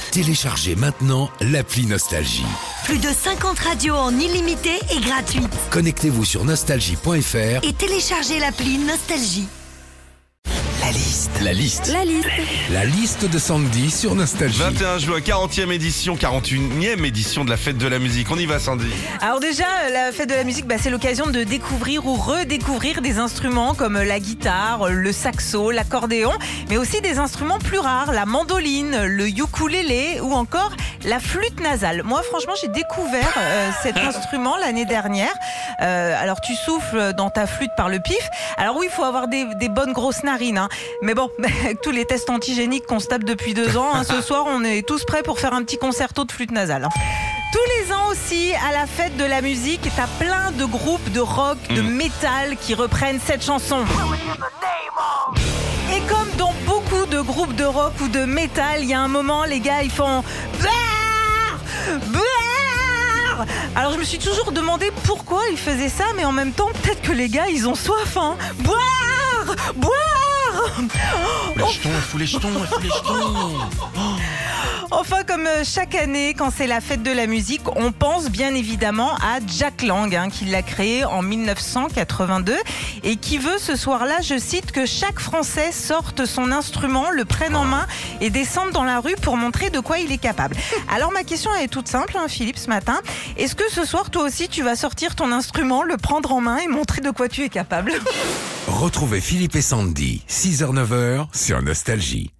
Téléchargez maintenant l'appli Nostalgie. Plus de 50 radios en illimité et gratuite. Connectez-vous sur nostalgie.fr Et téléchargez l'appli Nostalgie. La liste de Sandy sur Nostalgie. 21 juin, 40e édition, 41e édition de la fête de la musique. On y va, Sandy. Alors déjà, la fête de la musique, c'est l'occasion de découvrir ou redécouvrir des instruments comme la guitare, le saxo, l'accordéon, mais aussi des instruments plus rares, la mandoline, le ukulélé ou encore la flûte nasale. Moi, franchement, j'ai découvert cet instrument l'année dernière. Alors, tu souffles dans ta flûte par le pif. Alors oui, il faut avoir des bonnes grosses narines, hein. Mais bon, avec tous les tests antigéniques qu'on se tape depuis 2 ans, hein, ce soir, on est tous prêts pour faire un petit concerto de flûte nasale, hein. Tous les ans aussi, à la fête de la musique, t'as plein de groupes de rock, de métal qui reprennent cette chanson. Et comme dans beaucoup de groupes de rock ou de métal, il y a un moment, les gars, ils font Brrr, brrr. Alors je me suis toujours demandé pourquoi ils faisaient ça, mais en même temps, peut-être que les gars, ils ont soif, hein. Boire, boire. Les jetons. Enfin, comme chaque année, quand c'est la fête de la musique, on pense bien évidemment à Jack Lang, hein, qui l'a créé en 1982 et qui veut ce soir-là, je cite, que chaque Français sorte son instrument, le prenne en main et descende dans la rue pour montrer de quoi il est capable. Alors ma question est toute simple, hein, Philippe, ce matin. Est-ce que ce soir, toi aussi, tu vas sortir ton instrument, le prendre en main et montrer de quoi tu es capable ? Retrouvez Philippe et Sandy, 6h-9h sur Nostalgie.